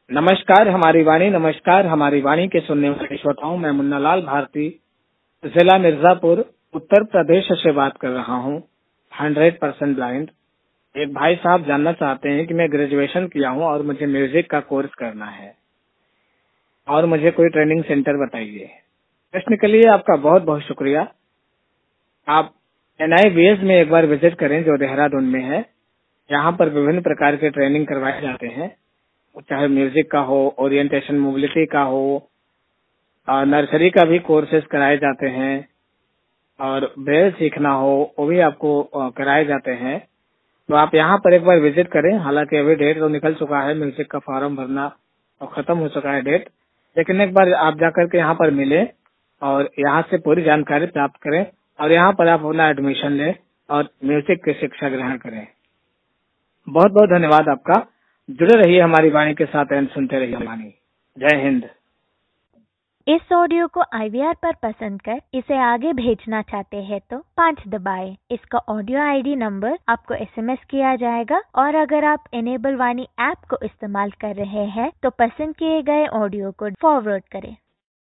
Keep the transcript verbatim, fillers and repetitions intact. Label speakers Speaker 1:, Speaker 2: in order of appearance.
Speaker 1: नमस्कार हमारी वाणी, नमस्कार हमारी वाणी के सुनने वाले श्रोताओं, मैं मुन्ना लाल भारती जिला मिर्जापुर उत्तर प्रदेश से बात कर रहा हूँ। Hundred percent blind. एक भाई साहब जानना चाहते हैं कि मैं ग्रेजुएशन किया हूँ और मुझे म्यूजिक का कोर्स करना है और मुझे कोई ट्रेनिंग सेंटर बताइए। प्रश्न के लिए आपका बहुत बहुत शुक्रिया। आप एन आई बी एस में एक बार विजिट करें जो देहरादून में है। यहाँ पर विभिन्न प्रकार के ट्रेनिंग करवाए जाते हैं, चाहे म्यूजिक का हो, ओरिएंटेशन मोबिलिटी का हो, नर्सरी का भी कोर्सेज कराए जाते हैं और ब्रेल सीखना हो वो भी आपको कराए जाते हैं। तो आप यहाँ पर एक बार विजिट करें। हालांकि अभी डेट तो निकल चुका है, म्यूजिक का फॉर्म भरना और खत्म हो चुका है डेट, लेकिन एक बार आप जाकर के यहाँ पर मिलें और यहाँ से पूरी जानकारी प्राप्त करें और यहाँ पर आप अपना एडमिशन लें और म्यूजिक की शिक्षा ग्रहण करें। बहुत बहुत धन्यवाद आपका। जुड़े रहिए हमारी वाणी के साथ एंड सुनते रहिए वाणी। जय हिंद।
Speaker 2: इस ऑडियो को आई वी आर पर पसंद कर इसे आगे भेजना चाहते हैं तो पाँच दबाएं। इसका ऑडियो आई डी नंबर आपको एस एम एस किया जाएगा और अगर आप एनेबल वाणी ऐप को इस्तेमाल कर रहे हैं तो पसंद किए गए ऑडियो को फॉरवर्ड करें।